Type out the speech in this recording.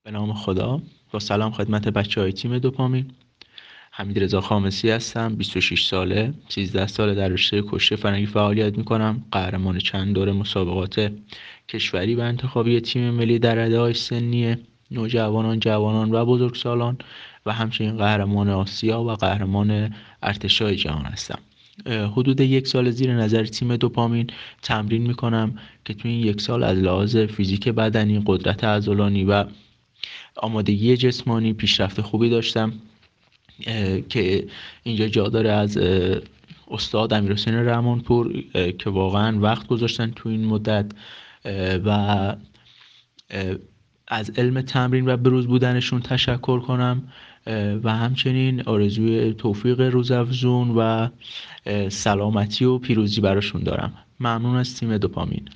به نام خدا. با سلام خدمت بچه‌های تیم دوپامین. حمیدرضا خامسی هستم، 26 ساله، 13 ساله در رشته کشتی فرنگی فعالیت می‌کنم. قهرمان چند دوره مسابقات کشوری و انتخابی تیم ملی در رده‌های سنی نوجوانان، جوانان و بزرگسالان و همچنین قهرمان آسیا و قهرمان ارتشای جهان هستم. حدود 1 سال زیر نظر تیم دوپامین تمرین می‌کنم که توی این 1 سال از لحاظ فیزیک بدنی، قدرت عضلانی و آمادگی جسمانی پیشرفت خوبی داشتم که اینجا جا داره از استاد امیرحسین رحمانپور که واقعا وقت گذاشتن تو این مدت و از علم تمرین و بروز بودنشون تشکر کنم و همچنین آرزوی توفیق روزافزون و سلامتی و پیروزی براشون دارم. ممنون از تیم دوپامین.